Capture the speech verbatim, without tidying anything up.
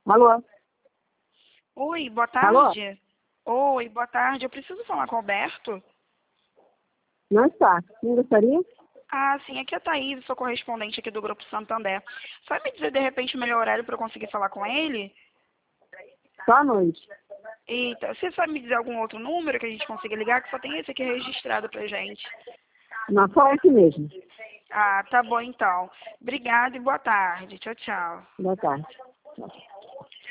Alô? Oi, boa Alô? tarde. Oi, boa tarde. Eu preciso falar com o Alberto. Não está. Quem gostaria? Ah, sim, aqui é a Thaís, sou correspondente aqui do Grupo Santander. Só me dizer, de repente, o melhor horário para eu conseguir falar com ele? Só à noite. Eita, você sabe me dizer algum outro número que a gente consiga ligar? Que só tem esse aqui registrado pra gente. Não, só aqui mesmo. Ah, tá bom então. Obrigada e boa tarde. Tchau, tchau. Boa tarde.